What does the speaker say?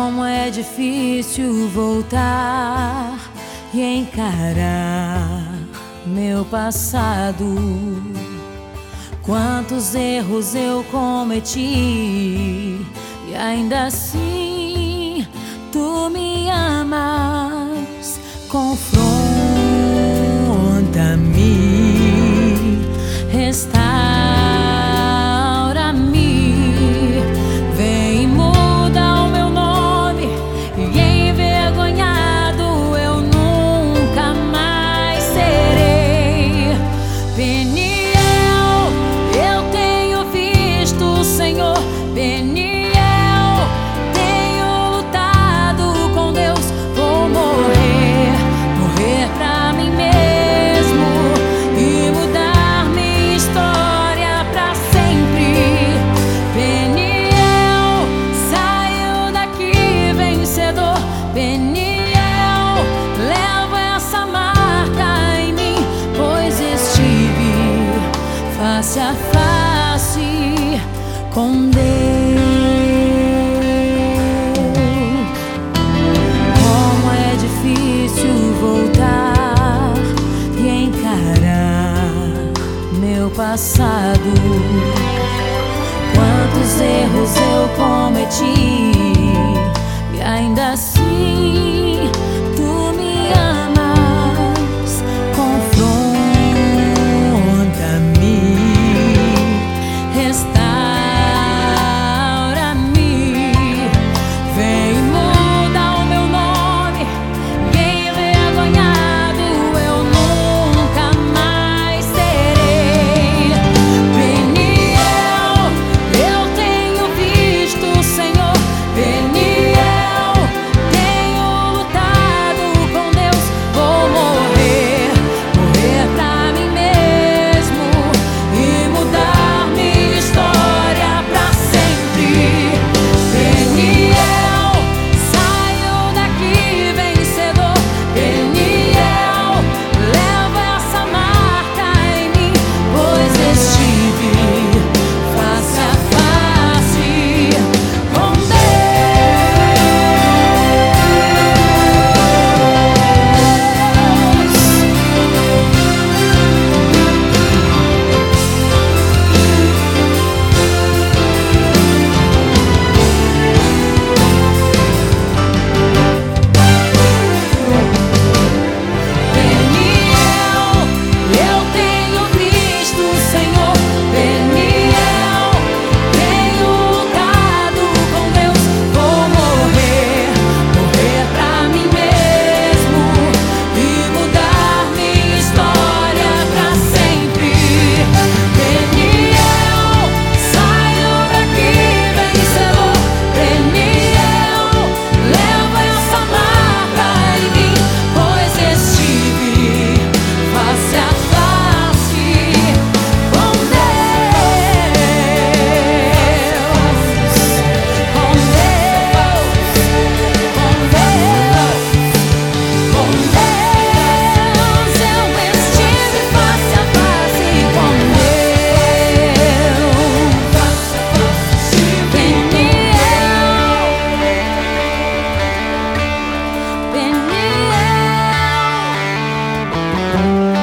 Como é difícil voltar e encarar meu passado. Quantos erros eu cometi e ainda assim tu me amas. Confronta-me, restaura-me, vem e muda o meu nome, e envergonhado eu nunca mais serei. Peniel, eu tenho visto o Senhor. Peniel, tenho lutado com Deus. Vou morrer pra mim mesmo e mudar minha história pra sempre. Peniel, saio daqui vencedor. Peniel, levo essa marca em mim, pois estive face a face com Deus. Como é difícil voltar e encarar meu passado. Quantos erros eu cometi e ainda assim tu me amas. Confronta-me, restaura-me, vem e muda o meu nome, e envergonhado eu nunca mais serei. Peniel, eu tenho visto o Senhor. Peniel, tenho lutado com Deus. Vou morrer pra mim mesmo e mudar minha história pra sempre. Peniel, saio daqui vencedor. Peniel, levo essa marca em mim, pois estive face a face com Peniel, eu tenho visto o Senhor. Peniel, tenho lutado com Deus. Vou morrer pra mim mesmo e mudar minha história pra sempre. Peniel, saio daqui vencedor. Peniel, levo essa marca em mim, pois estive face a face com Deus, eu estive face a face com Deus. Peniel, Peniel.